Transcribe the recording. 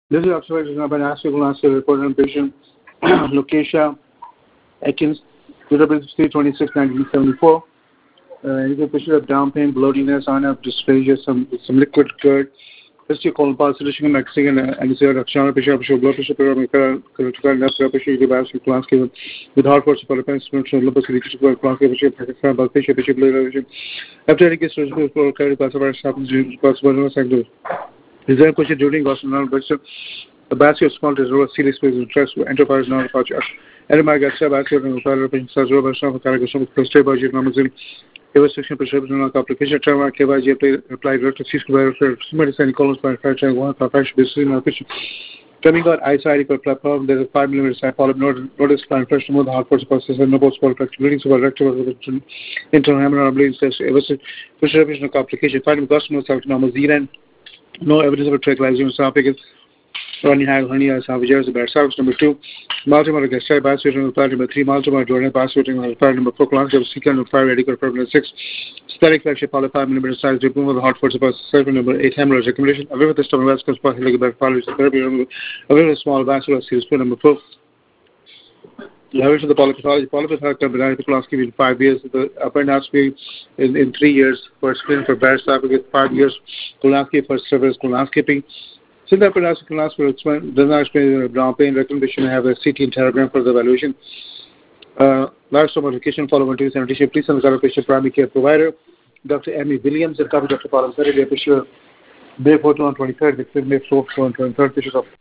This is observation by national report on patient Lucretia Atkins, February 26, 1974. You can picture of down pain, bloatiness, on-up dysphagia, some liquid curd. History colon palsitation, Mexican, and Action, Bishop, blood pressure, critical nerve pressure, the biopsy class given with heart force, polypens, lupus, critical class, Bishop, blood pressure, Bishop, after it gets responsible for cardiac classifier, happens to possible sector. Is there a question during Gossamer Bishop? The basket of small is over serious space of trust to enterprise non culture. Edemagatsa basket and patient Sazro Basham, Caragation, Prostate budget, Namazin, evacuation prescription application, trauma, KYG, applied to Cisco, medicine, colons, manufacturing, one, perfection, business, coming out eyesight platform, there's a 5 mm side polyp, notice plan, fresh mode, hard force process, and no post polyp, bleeding super rectal, internal hemorrhage, bleeding, prescription application, finding customer normal Z, no evidence of a trachalizing esophagus. Running high hernia esophagus, bad cervix. Number 2, multiple gastric bypass, number 3, multiple duodenal bypass, number 4, class of secant, number 5, radical problem, 6, static flagship polyp, 5 mm size, removal of the heart force, 7, number 8, hemorrhage recommendation, away with the stomach vascular spot, like polyps, therapy, away with small vascular series, number 4. Leverage of the polypathology. Polypathology can be done in 5 years. The upper endoscopy in 3 years for screening for Barrett's esophagus, 5 years colonoscopy for severe colonoscopy. Since the upper endoscopy colonoscopy does not explain down pain, recommendation to have a CT interrogram for the evaluation. Large stomach location follow 270. Please send the patient primary care provider, Dr. Emmy Williams, and copy Dr. Paul Sarah, May 4th on 23rd, May 4th on 23rd,